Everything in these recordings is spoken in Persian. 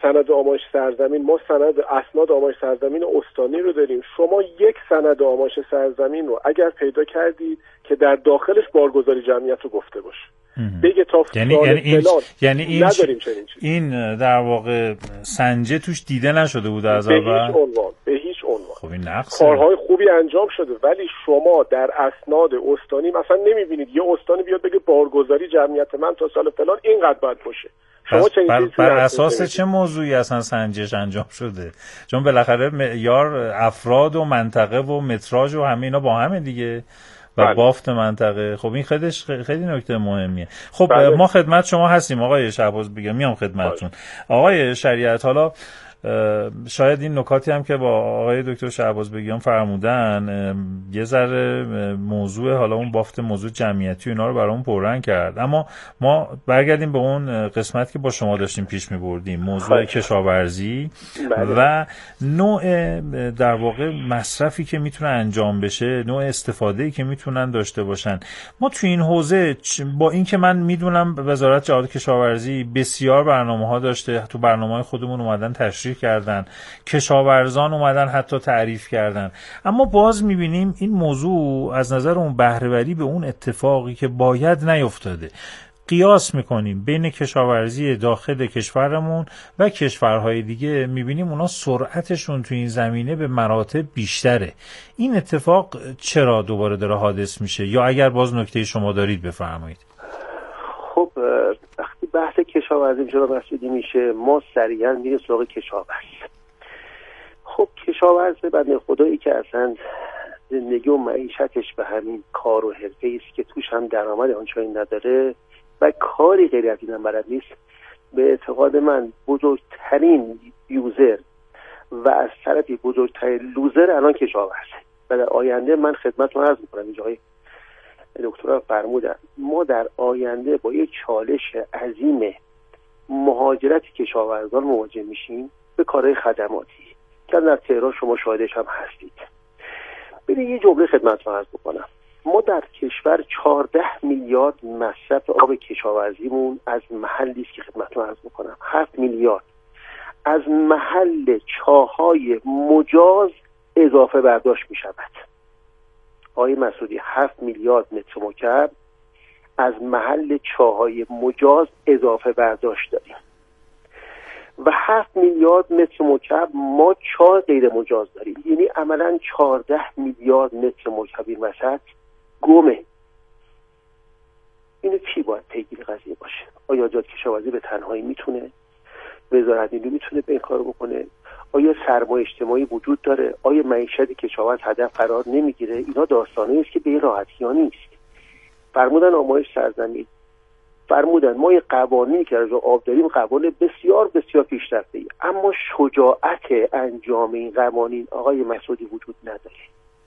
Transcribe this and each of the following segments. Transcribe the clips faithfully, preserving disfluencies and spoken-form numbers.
سند آمایش سرزمین، ما سند اسناد آمایش سرزمین استانی رو داریم. شما یک سند آمایش سرزمین رو اگر پیدا کردید که در داخلش بارگذاری جمعیت رو گفته باشه، بگه تا یعنی سال یعنی این فلان یعنی این نداریم چنین چیزی. این در واقع سنجه توش دیده نشده بود از به اول؟ هیچ عنوان به هیچ عنوان. خب این نقصه. کارهای خوبی انجام شده ولی شما در اسناد استانی مثلا نمیبینید یه استانی بیاد بگه بارگذاری جمعیت من تا سال فلان اینقدر باید باشه. شما چنین بر, چیزی بر اساس چه موضوعی اصلا سنجش انجام شده؟ چون بالاخره معیار افراد و منطقه و متراژ و همه اینا با همه دیگه و بله. بافت منطقه. خب این خیلیش خیلی نکته مهمیه. خب بله. ما خدمت شما هستیم آقای شهباز بیگم، میام خدمتتون. بله. آقای شریعت، حالا شاید این نکاتی هم که با آقای دکتر شهباز بیگم فرمودن یه ذره موضوع حالا اون بافت موضوع جمعیتی اینا رو برامون پررنگ کرد، اما ما برگردیم به اون قسمت که با شما داشتیم پیش می‌بردیم، موضوع کشاورزی و نوع در واقع مصرفی که میتونه انجام بشه، نوع استفاده‌ای که میتونن داشته باشن. ما تو این حوزه با اینکه من میدونم وزارت جهاد کشاورزی بسیار برنامه‌ها داشته، تو برنامه‌های خودمون اومدن تشریح کردن، کشاورزان اومدن حتی تعریف کردن، اما باز میبینیم این موضوع از نظر اون بهره‌وری به اون اتفاقی که باید نیفتاده. قیاس میکنیم بین کشاورزی داخل کشورمون و کشورهای دیگه، میبینیم اونا سرعتشون تو این زمینه به مراتب بیشتره. این اتفاق چرا دوباره داره حادث میشه؟ یا اگر باز نکته شما دارید بفرمایید. خب وقتی بحث کشاورزی جلو مسئولی میشه ما سریعا میریم سراغ کشاورز. خب کشاورز بنده خدایی که اصلا زندگی و معیشتش به همین کار و حرفه‌ای است که توش هم درآمد آنچنانی نداره و کاری غیر از این هم بلد نیست، به اعتقاد من بزرگترین یوزر و از طرفی بزرگترین لوزر الان کشاورزه. و در آینده من خدمتتون عرض می‌کنم اینجا های دکترا فرمودن ما در آینده با یک چالش عظیم مهاجرت کشاورزان مواجه میشیم به کارهای خدماتی که در تهران شما شاهدش هم هستید. ببین یه جمله خدمتتون عرض بکنم، ما در کشور چهارده میلیارد مصرف آب کشاورزیمون از محلی است که خدمتتون عرض بکنم، هفت میلیارد از محل چاهای مجاز اضافه برداشت میشود. آقای مسعودی هفت میلیارد متر مکعب از محل چاهای مجاز اضافه برداشت داریم و هفت میلیارد متر مکعب ما چاه غیر مجاز داریم، یعنی عملاً چهارده میلیارد متر مکعب این وسط گمه. اینو کی باید پیگیر قضیه باشه؟ آیا جهاد کشاورزی به تنهایی میتونه؟ وزارت نیرو میتونه به این کارو بکنه؟ آیا سرمایه اجتماعی وجود داره؟ آیا معیشت کشاورز هدف قرار نمیگیره؟ اینا داستانی است که به این راحتی ها نیست. فرمودن آمایش سرزمین، فرمودن ما یه قوانینی که از آب داریم قوانین بسیار بسیار پیشرفته‌ای، اما شجاعت انجام این قوانین آقای مسعودی وجود نداره.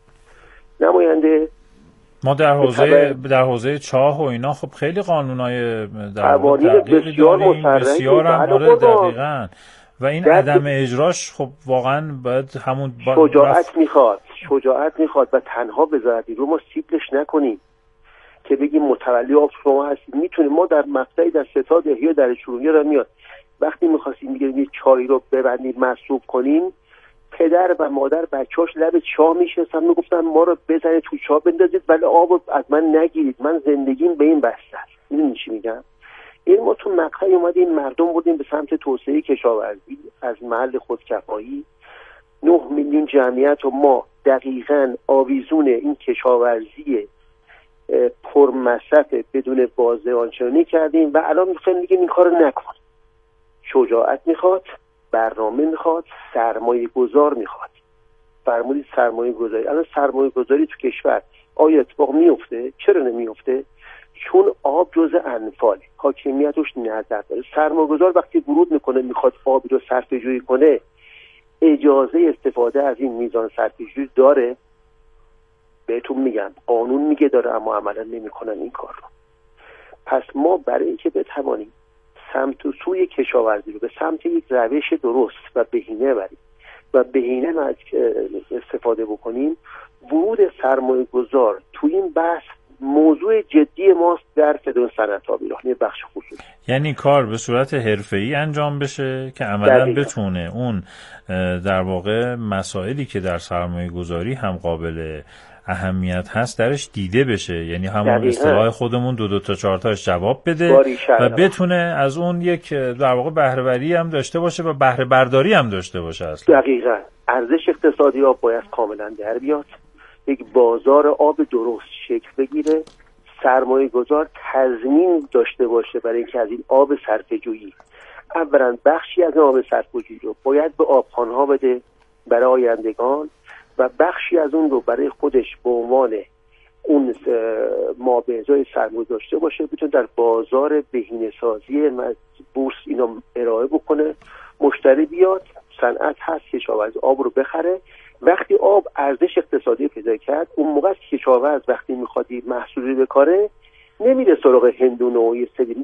نماینده ما در حوزه در حوزه چاه و اینا خب خیلی قانونای قوانین بسیار مصرحی بسیار هم آره دقیقاً و این عدم اجراش خب واقعا باید همون با شجاعت رفت... میخواد شجاعت میخواد و تنها وزارت نیرو ما سیبلش نکنیم که بگیم متولی آب شما هستید. میتونیم ما در مقطعی در ستاد احیا در چرونیه را میاد وقتی میخواستیم میگیم یه چایی رو ببندیم مصروف کنیم، پدر و مادر بچه‌اش لب چاه میشستن میگفتن ما رو بزنید تو چاه بندازید ولی آب از من نگیرید، من زندگیم به این بسته است. میدونید چی میگم؟ این ما تو مقطعی اومدیم مردم بردیم به سمت توسعه کشاورزی از محل خودکفایی. نه میلیون جمعیت و ما دقیقاً آویزون این کشاورزی پرمصرف بدون بازده آنچنانی کردیم و الان میخوایم میگیم این کارو نکن. شجاعت میخواد، برنامه میخواد، سرمایه گذار میخواد. فرمودید سرمایه گذاری. الان سرمایه گذاری تو کشور آیا اتفاق میفته؟ چرا نمیفته؟ چون آب جزء انفاله، حاکمیتش نظر داره. سرمایه گذار وقتی ورود میکنه میخواد آبی رو صرفه جویی کنه، اجازه استفاده از این میزان صرفه جویی داره؟ بهتون میگم قانون میگه داره، اما عملا نمیکنن این کار رو. پس ما برای اینکه بتوانیم سمت و سوی کشاورزی رو به سمت یک روش درست و بهینه بریم و بهینه استفاده بکنیم، ورود سرمایه گذار تو این بحث موضوع جدی ماست در فدرال صنعت‌آب ایران، یه بخش خصوصی. یعنی کار به صورت حرفه‌ای انجام بشه که عملاً بتونه اون در واقع مسائلی که در سرمایه گذاری هم قابل اهمیت هست درش دیده بشه، یعنی همون اصطلاح خودمون دو دو تا چهار تاش جواب بده و بتونه از اون یک در واقع بهره‌وری هم داشته باشه و بهره برداری هم داشته باشه. اصلا دقیقاً ارزش اقتصادی آب باید کاملا در بیاد، یک بازار آب درست شکل بگیره، سرمایه گذار تضمین داشته باشه برای اینکه از این آب صرفه‌جویی اولا بخشی از آب صرفه‌جویی رو باید به آبخوان‌ها بده برای آیندگان و بخشی از اون رو برای خودش به عنوان اون مابعضای سرمایه داشته باشه، بتونه در بازار بهینه‌سازی بورس اینو ارائه بکنه، مشتری بیاد، صنعت هست کشاورز آب رو بخره. وقتی آب ارزش اقتصادی پیدا کرد، اون موقع کشاورز وقتی میخواد محصولی بکاره نمیره سراغ هندونه و یه سری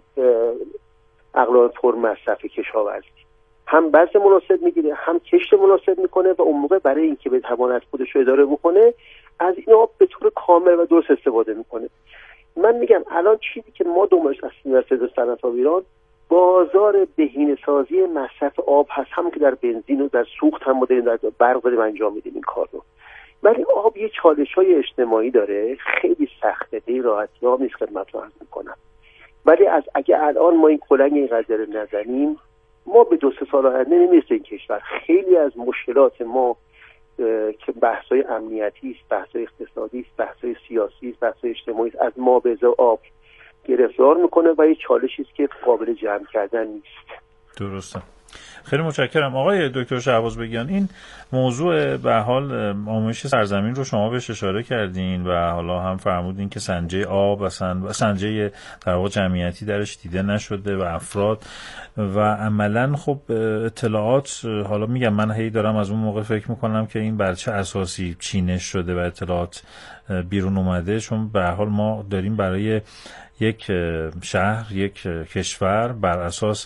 اقلام پر مصرف کشاورزی، هم بذر مناسب میگیره هم کشت مناسب میکنه و اون موقع برای اینکه بتواند خودش رو اداره بکنه از این آب به طور کامل و درست استفاده میکنه. من میگم الان چیزی که ما دنبالش هستیم در فدرال صنعت‌آب ایران بازار بهینه‌سازی مصرف آب هست، هم که در بنزین و در سوخت هم ما داریم در برق داریم انجام میدیم این کار رو. ولی آب یه چالش‌های اجتماعی داره، خیلی سخته، به راحتی آب نیست خدمتتون عرض می‌کنم. ولی از اگه الان ما این کلنگ این قضیه رو نزنیم، ما به دو سه سال آینده نمیرسه این کشور. خیلی از مشکلات ما که بحث‌های امنیتی است، بحث‌های اقتصادی است، بحث‌های سیاسی است، بحث‌های اجتماعی است، از ما به آب گرفتار میکنه و یه چالشی است که قابل جمع کردن نیست. درسته. خیلی متشکرم آقای دکتر شهباز بگیان. این موضوع به حال آموزش سرزمین رو شما بهش اشاره کردین و حالا هم فرمودین که سنجه آب و سنجه در واقع جمعیتی درش دیده نشده و افراد و عملا خب اطلاعات، حالا میگم من هی دارم از اون موقع فکر میکنم که این بر چه اساسی چینش شده و اطلاعات بیرون اومده، چون به هر حال ما داریم برای یک شهر یک کشور بر اساس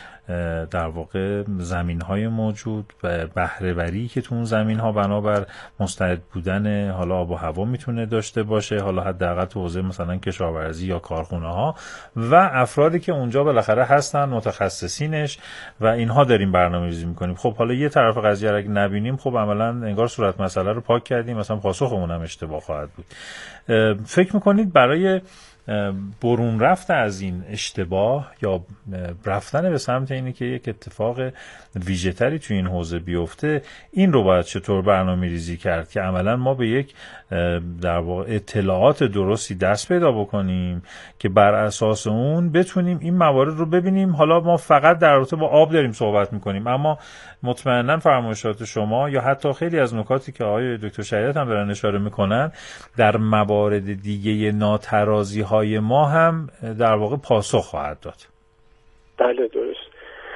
در واقع زمین‌های موجود و بهره‌وری که تو اون زمین‌ها بنابر مستعد بودن حالا آب و هوا میتونه داشته باشه، حالا حداقل تو حوزه مثلا کشاورزی یا کارخونه‌ها و افرادی که اونجا بالاخره هستن متخصصینش و اینها داریم برنامه‌ریزی می‌کنیم. خب حالا یه طرف قضیه رو اگه نبینیم خب عملاً انگار صورت مسئله رو پاک کردیم، مثلا پاسخمون هم اشتباه خواهد بود. فکر می‌کنید برای برون رفت از این اشتباه یا رفتن به سمت اینه که یک اتفاق ویژه‌تری توی این حوزه بیفته، این رو باید چطور برنامه ریزی کرد که عملا ما به یک در واقع اطلاعات درستی دست پیدا بکنیم که بر اساس اون بتونیم این موارد رو ببینیم. حالا ما فقط در رابطه با آب داریم صحبت میکنیم، اما مطمئنا فرمایشات شما یا حتی خیلی از نکاتی که آقای دکتر شریعت هم دارن اشاره میکنن در موارد دیگه ناترازی های ما هم در واقع پاسخ خواهد داد. بله درست.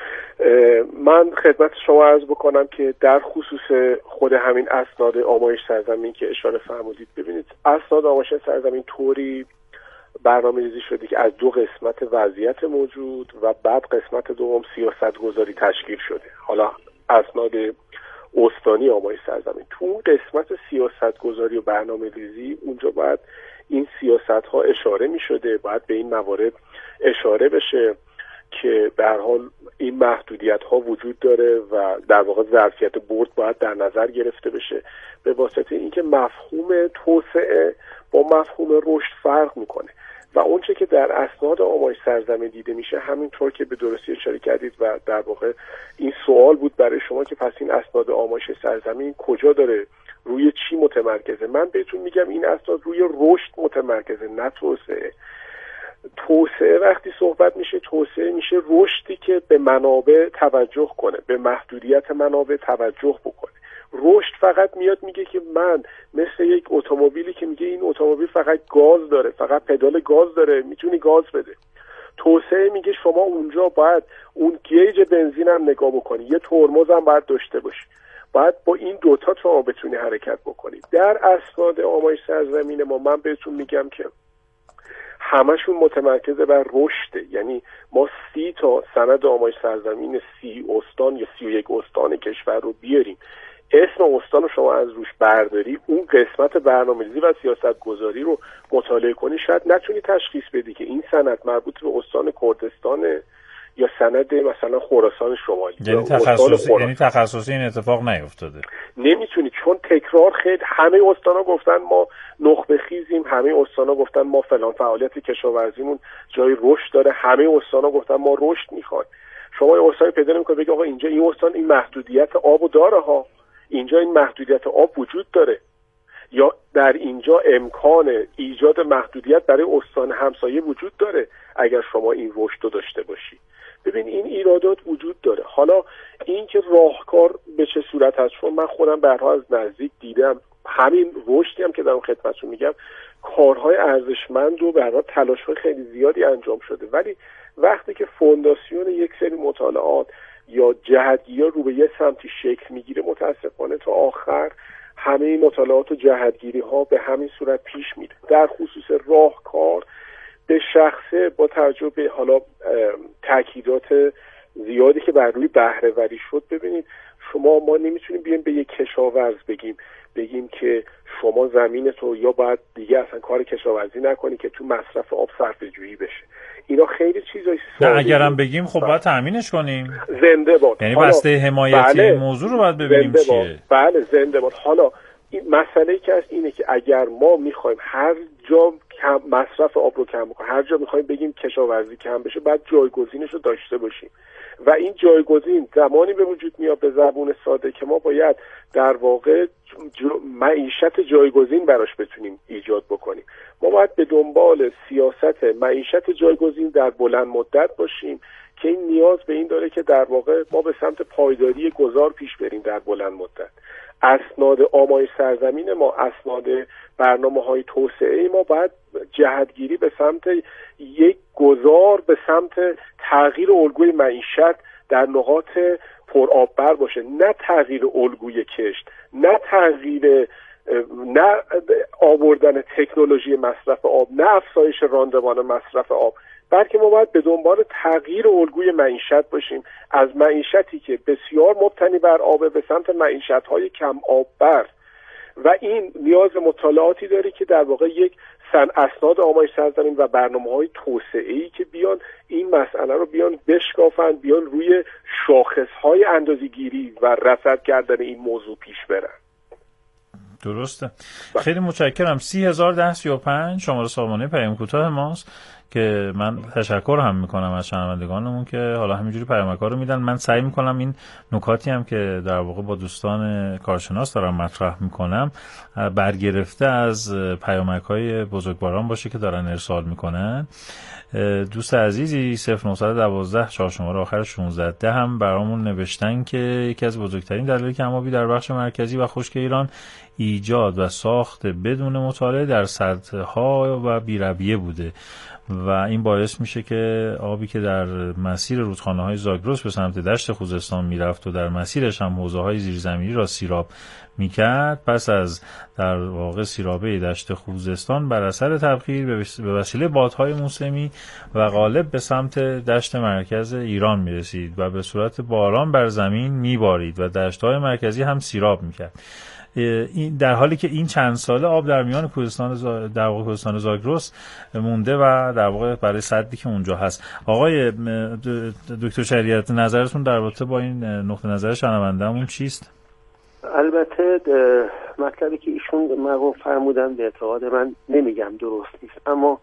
من خدمت شما عرض بکنم که در خصوص خود همین اسناد آمایش سرزمین که اشاره فرمودید، ببینید اسناد آمایش سرزمین طوری برنامه ریزی شده که از دو قسمت وضعیت موجود و بعد قسمت دوم سیاست گذاری تشکیل شده. حالا اسناد استانی آمایش سرزمین تو اون قسمت سیاست گذاری و برنامه ریزی، اونجا باید این سیاست ها اشاره می شده، باید به این موارد اشاره بشه که به هر حال این محدودیت ها وجود داره و در واقع ظرفیت برد باید در نظر گرفته بشه، به واسطه اینکه مفهوم توسعه با مفهوم رشد فرق میکنه و اونچه که در اسناد آمایش سرزمین دیده میشه همینطور که به درستی اشاره کردید و در واقع این سوال بود برای شما که پس این اسناد آمایش سرزمین کجا داره، روی چی متمرکزه؟ من بهتون میگم این اسناد روی رشد متمرکزه، نه توسعه. توسعه وقتی صحبت میشه، توسعه میشه رشدی که به منابع توجه کنه، به محدودیت منابع توجه بکنه. رشد فقط میاد میگه که من مثل یک اتومبیلی که میگه این اتومبیل فقط گاز داره، فقط پدال گاز داره، میتونی گاز بده. توسعه میگه شما اونجا باید اون گیج بنزین هم نگاه بکنی، یه ترمز هم باید داشته باشی، باید با این دوتا شما بتونی حرکت بکنی. در اسناد آمایش سرزمین ما من بهتون میگم که همشون متمرکز بر رشده، یعنی ما سی تا سند آمایش سرزمین سی استان یا سی و یک استان کشور رو بیاریم، اسم استان رو شما از روش برداری، اون قسمت برنامه‌ریزی و سیاست‌گذاری رو مطالعه کنی، شاید نتونی تشخیص بدی که این سند مربوط به استان کردستان یا سند مثلا خراسان شمالی. یعنی تخصصی یعنی تخصصی این اتفاق نیفتاده. نمیتونی، چون تکرار خیلی، همه استانا گفتن ما نخبه خیزیم، همه استانا گفتن ما فلان فعالیت کشاورزیمون جای رشد داره، همه استانا گفتن ما رشد میخوایم. شما یه استانی پیدا نمی‌کنی بگی آقا اینجا این استان این محدودیت آبو داره ها، اینجا این محدودیت آب وجود داره، یا در اینجا امکان ایجاد محدودیت برای استان همسایه وجود داره اگر شما این رشد رو داشته باشی. ببین این ایرادات وجود داره. حالا این که راهکار به چه صورت هست، چون من خودم برها از نزدیک دیدم، همین رشدی هم که دارم خدمتتون میگم کارهای ارزشمند و برها تلاش‌های خیلی زیادی انجام شده، ولی وقتی که فونداسیون یک سری مطالعات یا جهتگیری رو به یه سمتی شکل میگیره، متاسفانه تا آخر همه این مطالعات و جهتگیری ها به همین صورت پیش میره. در خصوص راهکار به شخصه با توجه به حالا تاکیدات زیادی که بر روی بهره وری شد، ببینید شما ما نمیتونیم بیایم به یک کشاورز بگیم بگیم که شما زمین تو یا باید دیگه اصلا کار کشاورزی نکنی که تو مصرف آب صرفه جویی بشه. اینا خیلی چیزای نه اگرم بگیم خب باید تأمینش کنیم. زنده باد. یعنی بسته حمایتی بله. موضوع رو باید ببینیم چیه. بله زنده باد. حالا این مسئله که هست اینه که اگر ما میخوایم هر جا کم مصرف آب رو کم بکنیم، هر جا میخوایم بگیم کشاورزی کم بشه، بعد جایگزینش رو داشته باشیم و این جایگزین زمانی به وجود میاد به زبون ساده که ما باید در واقع معیشت جایگزین براش بتونیم ایجاد بکنیم. ما باید به دنبال سیاست معیشت جایگزین در بلند مدت باشیم که این نیاز به این داره که در واقع ما به سمت پایداری گذار پیش بریم در بلند مدت. اسناد آمایش سرزمین ما، اسناد برنامه‌های توسعه ما باید جهتگیری به سمت یک گذار به سمت تغییر الگوی معیشت در نقاط پرآببر باشه، نه تغییر الگوی کشت، نه تغییر نه آوردن تکنولوژی مصرف آب، نه افزایش راندمان مصرف آب، بلکه ما باید به دنبال تغییر الگوی معیشت باشیم، از معیشتی که بسیار مبتنی بر آب به سمت معیشت‌های کم آببر. و این نیاز مطالعاتی داره که در واقع یک سن اسناد آمایش سرزمین و برنامه‌های توسعه‌ای که بیان این مسئله رو بیان بشکافن، بیان روی شاخص‌های اندازه‌گیری و رصد کردن این موضوع پیش برن. درسته. خیلی متشکرم. سی هزار ده سی و پنج شماره سامانه پیام کوتاه ماست که من تشکر هم میکنم از شنوندگانمون که حالا همینجوری پیامک‌ها رو میدن. من سعی میکنم این نکاتی هم که در واقع با دوستان کارشناس دارم مطرح میکنم برگرفته از پیامک‌های بزرگواران باشه که دارن ارسال میکنن. دوست عزیزی صفر نه یک دو چهار شماره آخر شانزده ده هم برامون نوشتن که یکی از بزرگترین دلایل کم‌آبی در بخش مرکزی و خشک ایران ایجاد و ساخت بدون مطالعه در سدها و بی‌رویه بوده و این باعث میشه که آبی که در مسیر رودخانه‌های زاگرس به سمت دشت خوزستان میرفت و در مسیرش هم حوضه‌های زیرزمینی را سیراب میکرد، پس از در واقع سیرابه دشت خوزستان بر اثر تبخیر به وسیله بادهای موسمی و غالب به سمت دشت مرکز ایران میرسید و به صورت باران بر زمین میبارید و دشت‌های مرکزی هم سیراب میکرد. این در حالی که این چند ساله آب در میان کوهستان زا... در واقع کوهستان زاگرس مونده و در واقع برای سدی که اونجا هست. آقای دکتر شریعت نظرتون در رابطه با این نقطه نظر شنونده‌مون چیست؟ البته مطلبی که ایشون مرحوم فرمودن به اعتقاد من نمیگم درست نیست، اما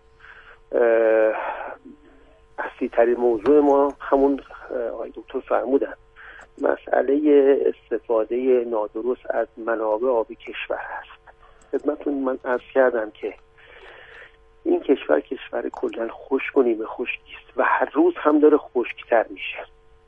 اصلی ترین موضوع ما همون آقای دکتر فرمودن، مسئله استفاده نادرست از منابع آبی کشور هست. خدمتتون من عرض کردم که این کشور کشور کلاً خشک و نیمه خشکی است و هر روز هم داره خشکتر میشه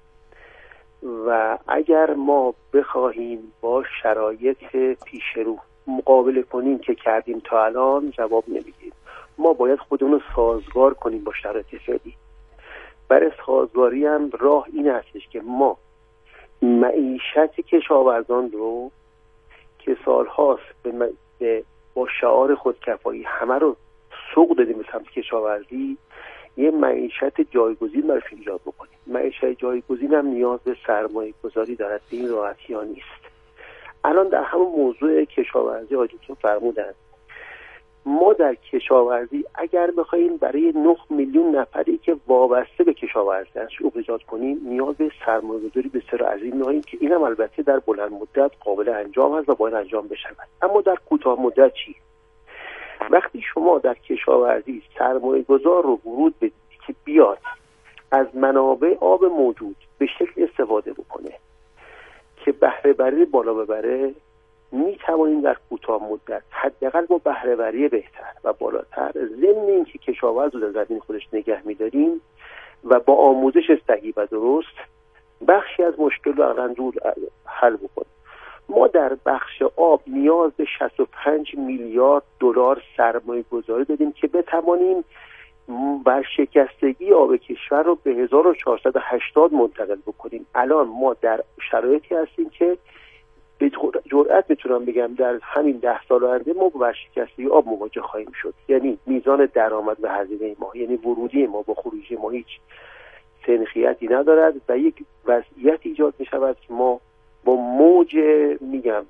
و اگر ما بخواهیم با شرایط پیش رو مقابله کنیم که کردیم تا الان جواب نمیدیم. ما باید خودمون رو سازگار کنیم با شرایط فعلی. برای سازگاری هم راه این هستش که ما معیشت کشاورزان رو که سالهاست به, م... به با شعار خودکفایی همه رو سوق دادیم به سمت کشاورزی، یه معیشت جایگزین براش ایجاد بکنیم. معیشت جایگزین هم نیاز به سرمایه گذاری دارد، به این راحتی ها نیست. الان در همون موضوع کشاورزی آقای دکتر فرمودن، ما در کشاورزی اگر بخوایم برای نه میلیون نفری که وابسته به کشاورزی هستند ایجاد کنیم، نیاز به سرمایه‌گذاری بسیار عظیم داریم که اینم البته در بلند مدت قابل انجام هست و باید انجام بشود. اما در کوتاه مدت چی؟ وقتی شما در کشاورزی سرمایه‌گذار رو ورود بدید که بیاد از منابع آب موجود به شکل استفاده بکنه که بهره بری بالا ببره، می توانیم در کوتاه مدت حداقل با بهره وری بهتر و بالاتر، ضمن اینکه کشاورز رو در زمین خودش نگه می‌داریم و با آموزش صحیح و درست بخشی از مشکل رو اقلا دور حل بکنیم. ما در بخش آب نیاز به شصت و پنج میلیارد دلار سرمایه گذاری دادیم که بتوانیم ورشکستگی آب کشور رو به هزار و چهارصد و هشتاد منتقل بکنیم. الان ما در شرایطی هستیم که به جرئت میتونم بگم در همین ده سال آینده ما با ورشکستگی آب مواجه خواهیم شد. یعنی میزان درآمد و هزینه ما، یعنی ورودی ما با خروجی ما هیچ سنخیتی ندارد و یک وضعیت ایجاد میشود که ما با موج میگم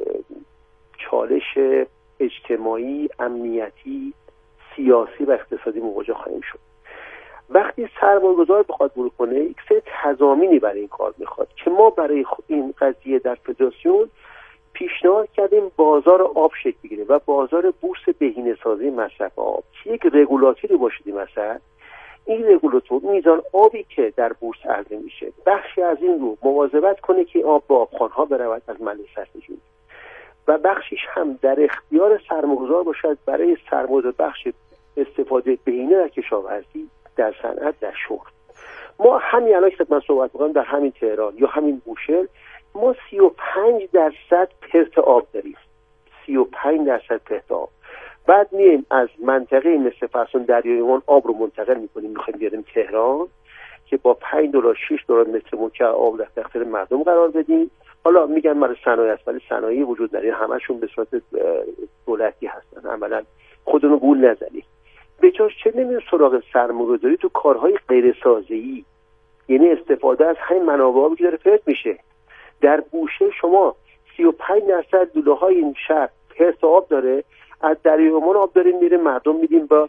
چالش اجتماعی، امنیتی، سیاسی و اقتصادی مواجه خواهیم شد. وقتی سرمایه‌گذار بخواد ورود کنه، یک سری تضامینی برای این کار میخواد که ما برای این قضیه در فدراسیون پیشنهاد کردیم بازار آب شکل بگیره و بازار بورس بهینه‌سازی مصرف آب که یک رگولاتوری باشه. مثلا این رگولاتور میزان آبی که در بورس عرضه میشه بخشی از این رو مواظبت کنه که آب به آبخوان‌ها برود از محل صرفه‌جویی و بخشیش هم در اختیار سرمایه‌گذار باشد برای سرمایه بخش استفاده بهینه در کشاورزی، در صنعت، در شغل. ما همین الان که من صحبت می‌کنم در همین تهران یا همین بوشهر ما سی و پنج درصد پرت آب داریم. سی و پنج درصد پرت آب. بعد میایم از منطقه مثل فرسون دریای عمان آب رو منتقل می‌کنیم، می‌خوایم بیاریم تهران که با پنج دلار شش دلار متر مکعب آب در اختیار مردم قرار بدیم. حالا میگن مرا صنایع است، ولی صنایعی وجود داره، همشون به صورت دولتی هستن. عملاً خودمون گول نزنیم. به جاش چه نمیره سراغ سرمایه‌گذاری تو کارهای غیر سازه‌ای، یعنی استفاده از همین منابع آبی که داره پرت میشه. در بوشهر شما سی و پنج درصد لوله‌های این شهر پرت آب داره، از دریای عمان آب داریم میره مردم میدیم با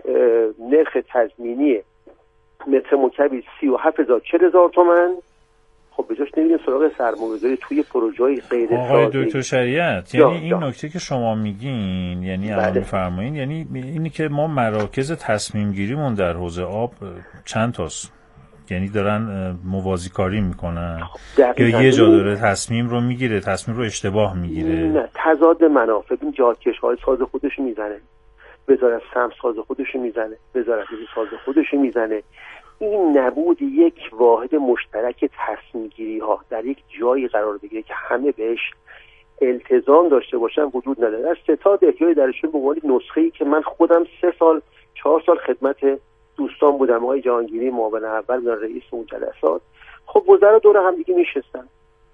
نرخ تضمینی متر مکعبی سی و هفت هزار چهل هزار تومان. خب به جاش نمیریم سراغ سرمایه‌گذاری توی پروژه‌های غیر سازی. آقای دکتر شریعت، یعنی این نکته که شما میگین، یعنی الان میفرمایین، یعنی اینی که ما مراکز تصمیم گیریمون در حوزه آب چند تاست، یعنی دارن موازی کاری میکنن یا یه جا داره تصمیم رو میگیره، تصمیم رو اشتباه میگیره؟ نه، تضاد منافع. این جاکش‌های ساز خودش میزنه، وزارت سمت ساز خودش میزنه، وزارت ساز خودش میزنه. این نبود یک واحد مشترک تصمیم گیری ها در یک جایی قرار بگیره که همه بهش التزام داشته باشن وجود نداره. در ستاد احیای درشون به عنوان نسخه‌ای که من خودم سه سال چهار سال خدمت دوستان بودم، آقای جهانگیری معاون اول و رئیس اون جلسات. خب وزرا دور هم دیگه میشستن،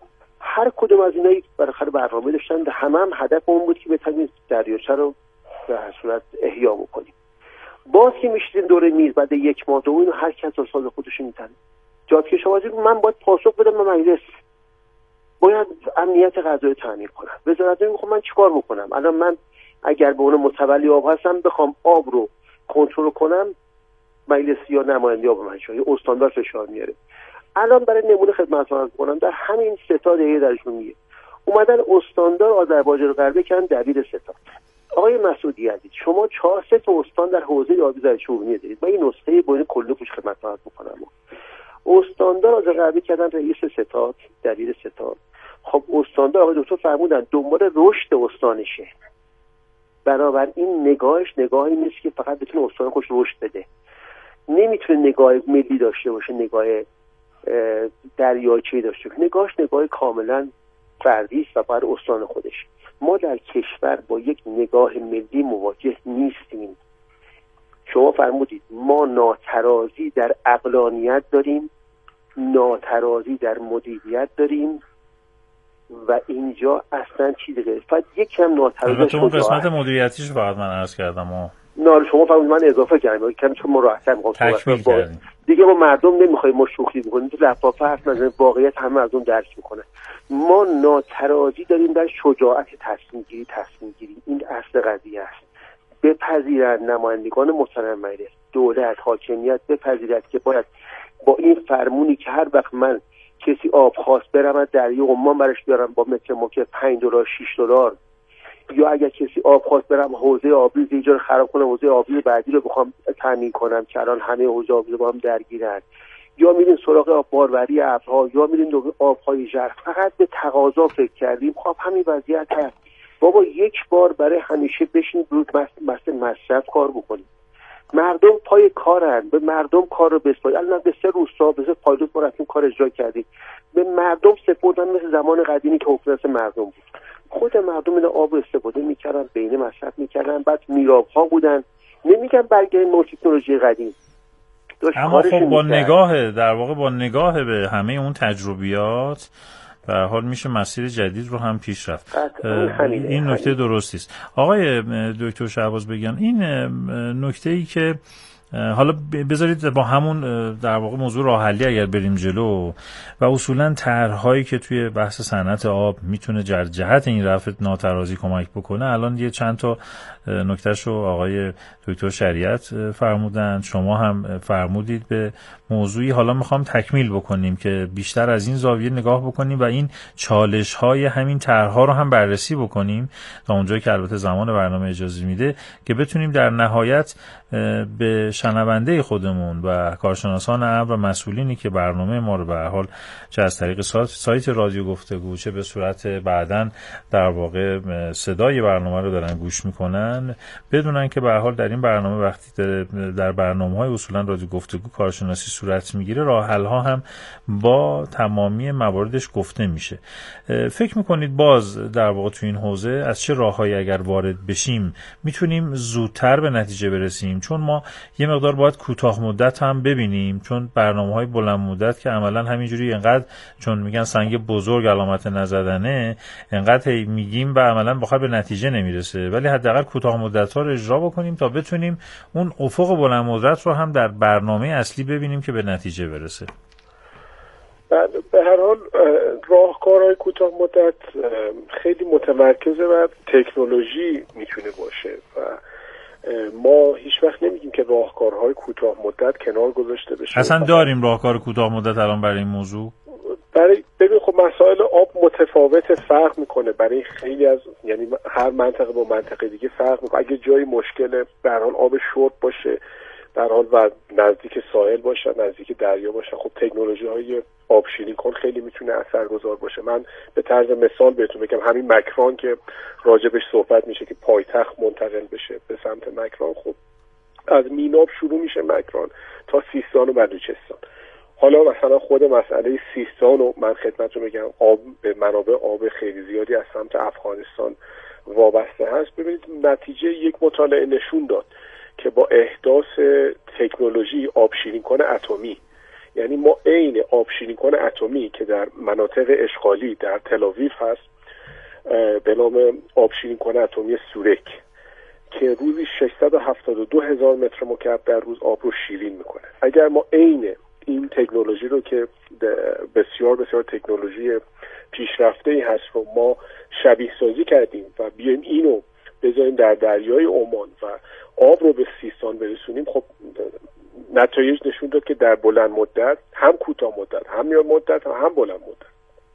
هر کدوم از اینا یک بالاخره برنامه داشتن، همه هم هدف اون بود که بتونیم دریاچه رو به هر صورت احیا بکنیم. باز که میشیم دور میز بعد یک ماه دو اینو هر کس ساز خودش میزنه. جاده کشاورزی من باید پاسخ بدم به مجلس، باید امنیت غذایی تامین کنم. وزارت میگه من چیکار بکنم؟ الان من اگر به اون متولی آب هستم بخوام آب رو کنترل کنم، مجلس یا نماینده آب منشاه یا استاندار فشار میاره. الان برای نمونه خدمتتون کنم در همین ستاد هی درشون میگه اومدن استاندار آذربایجان غربی کردن دبیر ستاد. آقای مسعودی عزیز، شما چهار سه تا استان در حوزه آبی زرشورونی دارید. من این نسخه با این کلی پوش خدمتتون بکنم. استاندار آذربایجان کردن رئیس ستاد، دبیر ستاد. خب استاندار آقای دکتر فرمودن دنبال رشد استانشه. بنابراین نگاهش نگاهی نیست که فقط بتونه استان خوش رشد بده. نمیتونه نگاه ملی داشته باشه، نگاه دریاچه‌ای داشته باشه. نگاهش نگاه کاملا فردی است و بر استان خودش. ما در کشور با یک نگاه ملی مواجه نیستیم. شما فرمودید ما ناترازی در عقلانیت داریم، ناترازی در مدیریت داریم و اینجا اصلا چیزی غیر. فقط یکم ناترازی شده. اون قسمت مدیریتیش فقط من عرض کردم. نه شما فرمودید من اضافه کردم، کمی چون مراحله می‌خوام تکمیل کردیم. دیگه ما مردم نمیخوایم ما شوخی بکنیم، تو لفافه حرف نزنیم، واقعیت همه مردم درک میکنن. ما ناترازی داریم در شجاعت تصمیم گیری تصمیم گیری این اصل قضیه است. بپذیرند نمایندگان محترم مجلس، دولت، حاکمیت بپذیرد که باید با این فرمونی که هر وقت من کسی آب خواست برم از دریا عمان برش بیارم با متر مکعب پنج دلار شش دلار، یا اگر کسی آب خواست برم حوزه آبی اینجا رو خراب کنم حوزه آبی بعدی رو بخوام تامین کنم که الان همه حوزه آبی با هم درگیرن، یا میرین سراغ آب باروری ابرها، یا میرین آبهای ژرف. فقط به تقاضا فکر کردیم. خب همین وضعیت هست. بابا یک بار برای همیشه بشین برود مثل مصرف کار بکنیم. مردم پای کارن، به مردم کار رو بسپارید. الان به سه روستا به سه پایلوت ما رفتیم کار اجرا کردیم، به مردم سپردن مثل زمان قدیمی که حکومت مردم بود. خود مردم این آب استفاده میکردن، بین مصرف میکردن، بعد میراب ها بودن. نمیگم برگردیم نوع تکنولوژی قدیم، اما خب با نگاه در واقع با نگاه به همه اون تجربیات به هر حال میشه مسیر جدید رو هم پیش رفت. این نکته درستی است. آقای دکتر شهباز بگن این نکته ای که حالا بذارید با همون در واقع موضوع راه حلی اگر بریم جلو و اصولا طرح‌هایی که توی بحث صنعت آب میتونه در جهت این رفع ناترازی کمک بکنه، الان یه چند تا نکتهشو آقای دکتر شریعت فرمودن، شما هم فرمودید به موضوعی. حالا میخوام تکمیل بکنیم که بیشتر از این زاویه نگاه بکنیم و این چالش‌های همین طرح‌ها رو هم بررسی بکنیم تا اونجایی که البته زمان برنامه اجازه میده، که بتونیم در نهایت به شنونده خودمون و کارشناسان امر و مسئولینی که برنامه ما رو به هر حال چه از طریق سایت رادیو گفتگو چه به صورت بعداً در واقع صدای برنامه رو دارن گوش میکنن بدونن که به هر حال در این برنامه وقتی در برنامه‌های اصولاً رادیو گفتگو کارشناسی صورت میگیره، راه حل‌ها هم با تمامی مواردش گفته میشه. فکر میکنید باز در واقع تو این حوزه از چه راههایی اگر وارد بشیم میتونیم زودتر به نتیجه برسیم؟ چون ما یه مقدار باید کوتاه مدت هم ببینیم، چون برنامه‌های بلند مدت که عملاً همینجوری اینقدر چون میگن سنگ بزرگ علامت نزدنه، اینقدر میگیم و عملاً بخاطر به نتیجه نمیرسه. ولی حداقل کوتاه مدت‌ها رو اجرا بکنیم تا بتونیم اون افق بلند مدت رو هم در برنامه اصلی ببینیم که به نتیجه برسه. به هر حال راهکارهای کوتاه مدت خیلی متمرکز و تکنولوژی میتونه باشه و ما هیچ وقت نمیگیم که راهکارهای کوتاه مدت کنار گذاشته بشه. اصلا داریم راهکار کوتاه مدت الان برای این موضوع؟ برای ببین خب مسائل آب متفاوت فرق میکنه برای خیلی از، یعنی هر منطقه با منطقه دیگه فرق میکنه. اگه جایی مشکل به هر حال آب شرب باشه، در حال و نزدیک ساحل باشه، نزدیک دریا باشه، خب تکنولوژی های آب شیرین کن خیلی میتونه اثرگذار باشه. من به طرز مثال بهتون بگم همین مکران که راجبش صحبت میشه که پایتخت منتقل بشه به سمت مکران، خب از میناب شروع میشه مکران تا سیستان و بلوچستان. حالا مثلا خود مسئله سیستان رو من خدمتتون بگم، آب به منابع آب خیلی زیادی از سمت افغانستان وابسته هست. ببینید نتیجه یک مطالعه نشون داد که با احداث تکنولوژی آب شیرین کن اتمی، یعنی ما عین آب شیرین کن اتمی که در مناطق اشغالی در تل‌آویو هست به نام آب شیرین کن اتمی سورک که روزی ششصد و هفتاد و دو هزار متر مکعب در روز آب رو شیرین میکنه، اگر ما عین این تکنولوژی رو که بسیار بسیار تکنولوژی پیشرفته ای هست رو ما شبیه سازی کردیم و بیایم اینو بذاریم در دریای عمان و آب رو به سیستان برسونیم، خب نتایج نشون داد که در بلند مدت، هم کوتاه مدت، هم میان مدت، هم, هم بلند مدت،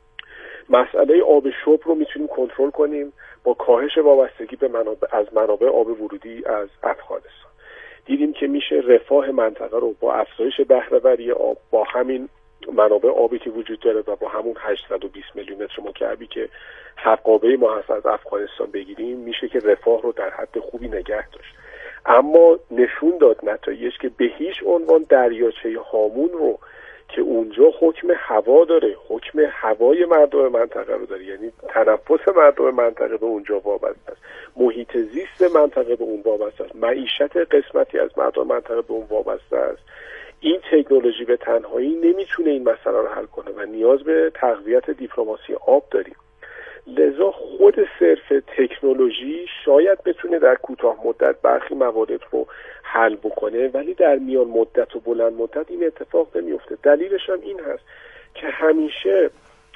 مسئله آب شرب رو میتونیم کنترل کنیم با کاهش وابستگی به منابع از منابع آب ورودی از افغانستان. دیدیم که میشه رفاه منطقه رو با افزایش بهره‌وری آب با همین منابع آبی که وجود داره و با همون هشتصد و بیست میلیون متر مکعبی که حقابه ما هست از افغانستان بگیریم، میشه که رفاه رو در حد خوبی نگه داشت. اما نشون داد نتایج که به هیچ عنوان دریاچه هامون رو که اونجا حکم هوا داره، حکم هوای مردم منطقه رو داره، یعنی تنفس مردم منطقه به اونجا وابسته است، محیط زیست منطقه به اون وابسته است، معیشت قسمتی از مردم منطقه به اون وابسته است. این تکنولوژی به تنهایی نمیتونه این مسئله رو حل کنه و نیاز به تقویت دیپلماسی آب داریم. لذا خود صرف تکنولوژی شاید بتونه در کوتاه مدت برخی موارد رو حل بکنه، ولی در میان مدت و بلند مدت این اتفاق نمیفته. دلیلش هم این هست که همیشه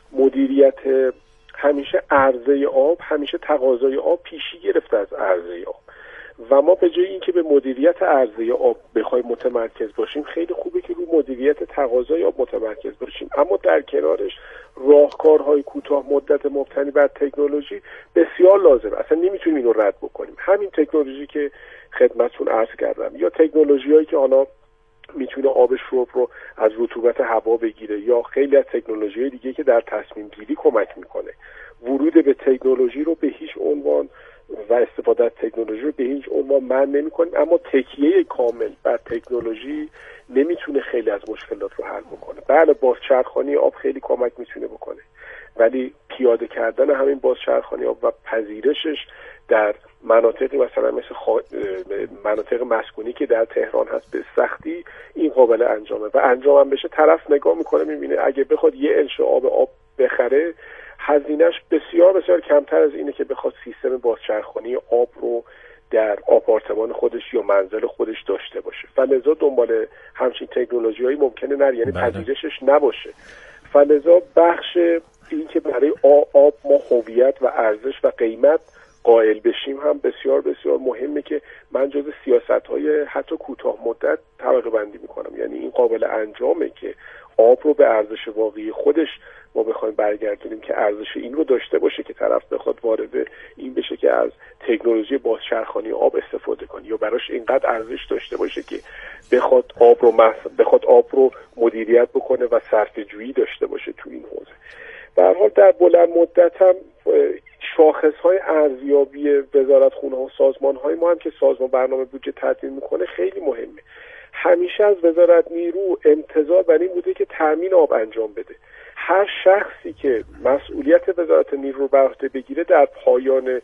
مدیریت همیشه عرضه آب همیشه تقاضای آب پیشی گرفته از عرضه آب و ما به جای اینکه به مدیریت عرضه آب بخوایم متمرکز باشیم، خیلی خوبه که روی مدیریت تقاضای آب متمرکز باشیم، اما در کنارش راهکارهای کوتاه مدت مبتنی بر تکنولوژی بسیار لازم. اصلا نمیتونیم اینو رد بکنیم. همین تکنولوژی که خدمتتون عرض کردم یا تکنولوژیایی که حالا میتونه آب شرب رو از رطوبت هوا بگیره یا خیلی از تکنولوژی‌های دیگه که در تصمیم گیری کمک میکنه، ورود به تکنولوژی رو به هیچ عنوان و استفاده از تکنولوژی رو به هیچ عنوان منع نمی‌کنیم، اما تکیه کامل بر تکنولوژی نمیتونه خیلی از مشکلات رو حل بکنه. بله بازچرخانی آب خیلی کمک میتونه بکنه، ولی پیاده کردن همین بازچرخانی آب و پذیرشش در مناطقی مثلا مثل خوا... مناطق مسکونی که در تهران هست به سختی این قابل انجامه و انجام بشه. طرف نگاه میکنه میبینه اگه بخواد یه انش آب آب بخره هزینهش بسیار بسیار کمتر از اینه که بخواد سیستم بازچرخانی آب رو در آپارتمان خودش یا منزل خودش داشته باشه. فلذا دنبال همچین تکنولوژی‌هایی ممکنه نر یعنی پذیرشش نباشه. فلذا بخش این که برای آب ما هویت و ارزش و قیمت قائل بشیم هم بسیار بسیار مهمه که من جز سیاست‌های حتی کوتاه مدت طبقه بندی میکنم. یعنی این قابل انجامه که آب رو به ارزش واقعی خودش ما بخوایم برگردونیم که ارزش این رو داشته باشه که طرف بخواد وارد این بشه که از تکنولوژی بازچرخانی آب استفاده کنه یا براش اینقدر ارزش داشته باشه که بخواد آب رو مح... بخواد آب رو مدیریت بکنه و صرفه‌جویی داشته باشه تو این حوزه. به هر حال در بلند مدت هم شاخص‌های ارزیابی وزارتخونه‌ها و سازمان‌های ما هم که سازمان برنامه بودجه تدوین میکنه خیلی مهمه. همیشه از وزارت نیرو انتظار بر این بوده که تامین آب انجام بده. هر شخصی که مسئولیت وزارت نیرو رو بر عهده بگیره در پایان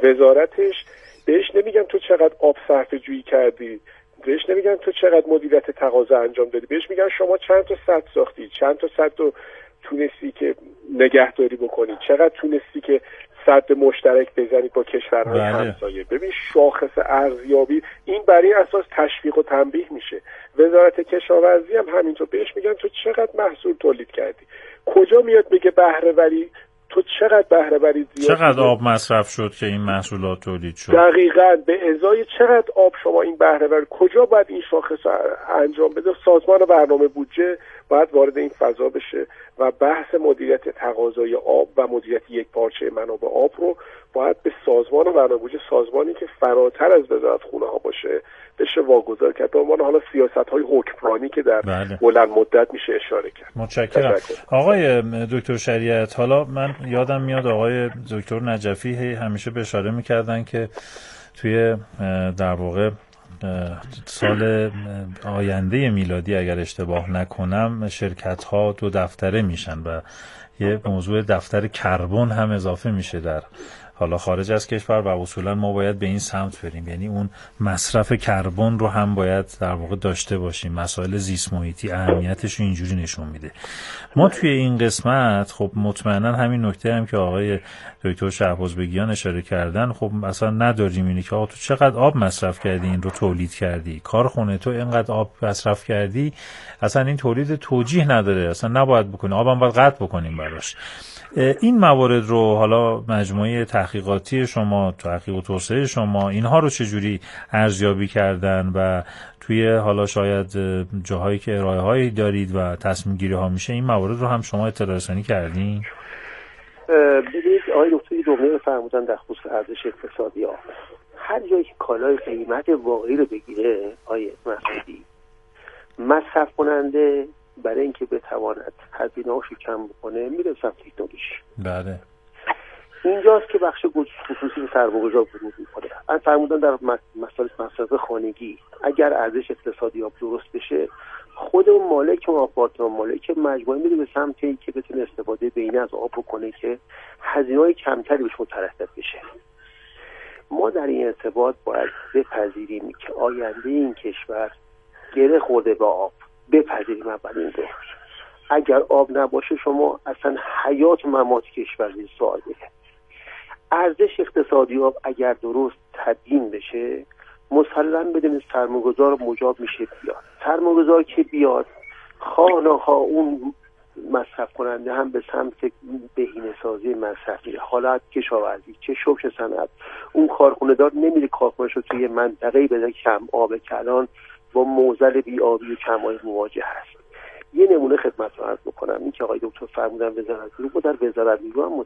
وزارتش بهش نمیگن تو چقدر آب صرفه‌جویی کردی، بهش نمیگن تو چقدر مدیریت تقاضا انجام دادی، بهش میگن شما چند تا سد ساختی، چند تا سد رو تونستی که نگهداری بکنی، چقدر تونستی که سد مشترک بزنی با کشورهای همسایه. ببین شاخص ارزیابی این برای اساس تشویق و تنبیه میشه. وزارت کشاورزی هم همینطور بهش میگن تو چقدر محصول تولید کردی. کجا میاد بگه بهره وری تو چقدر بهره وری زیاد، چقدر آب مصرف شد که این محصولات تولید شد، دقیقاً به ازای چقدر آب شما این بهره وری، کجا باید این شاخص انجام بده. سازمان برنامه بودجه باید وارد این فضا بشه و بحث مدیریت تقاضای آب و مدیریت یک پارچه منابع آب رو باید به سازمان برنامه بودجه، سازمانی که فراتر از وزارتخونه ها باشه، بشه واگذار کرد. به عنوان حالا سیاست‌های حکمرانی که در بله. بلند مدت میشه اشاره کرد. متشکرم. آقای دکتر شریعت، حالا من یادم میاد آقای دکتر نجفی همیشه به اشاره میکردن که توی در واقع سال آینده میلادی اگر اشتباه نکنم شرکت ها دو دفتره میشن و یه موضوع دفتر کربن هم اضافه میشه در حالا خارج از کشور و اصولا ما باید به این سمت بریم. یعنی اون مصرف کربن رو هم باید در واقع داشته باشیم. مسائل زیست محیطی اهمیتش رو اینجوری نشون میده. ما توی این قسمت خب مطمئنا همین نکته هم که آقای دکتر شهبازبگیان اشاره کردن خب اصلا نداریم، اینی که آقا تو چقدر آب مصرف کردی این رو تولید کردی، کارخونه تو اینقدر آب مصرف کردی، اصلا این تولید توجیه نداره، اصلا نباید بکنی، آبم باید قطع بکنیم براش. این موارد رو حالا مجموعه تحقیقاتی شما، تحقیق و توسعه شما اینها رو چجوری ارزیابی کردن و توی حالا شاید جاهایی که ارائه هایی دارید و تصمیم گیری ها میشه این موارد رو هم شما اطلاع رسانی کردین؟ ببینید آقای دکتر دومی فرمودن در خصوص ارزش اقتصادی آب، هر جایی که کالای قیمت واقعی رو بگیره آقای مسعودی، مصرف کننده برای اینکه بتواند هزینه‌هاشو کم بکنه میره سمت تکنولوژی. بله. اینجاست که بخش خصوصی به سرمایه‌گذار ورود می‌کنه. من فرمودن در مسائل مصرف خانگی اگر ارزش اقتصادی آب درست بشه، خود اون مالک اون آپارتمان، مالک مجموعه میره به سمت این که بتونه استفاده بینه از آب بکنه که هزینه‌های کمتری بهش مترتب بشه. ما در این ارتباط باید بپذیریم که آینده این کشور گره خورده با آب. بپذیریم اول این رو. اگر آب نباشه شما اصلا حیات و ممات کشور زیر سوال میره. ارزش اقتصادی آب اگر درست تدوین بشه مسلم بدون سرمایه‌گذار مجاب میشه بیاد. سرمایه‌گذار که بیاد خواه ناخواه اون مصرف کننده هم به سمت بهینه‌سازی مصرف میره، حالا کشاورزی چه شوک صنعت. اون کارخونه دار نمیره کارخونه‌اش رو توی منطقه‌ای بده کم آب کلان با معضل بی‌آبی و کم‌آبی مواجه هست. یه نمونه خدمتتون عرض بکنم، این که آقای دکتر فرمودن وزارت نیرو، در وزارت نیرو هم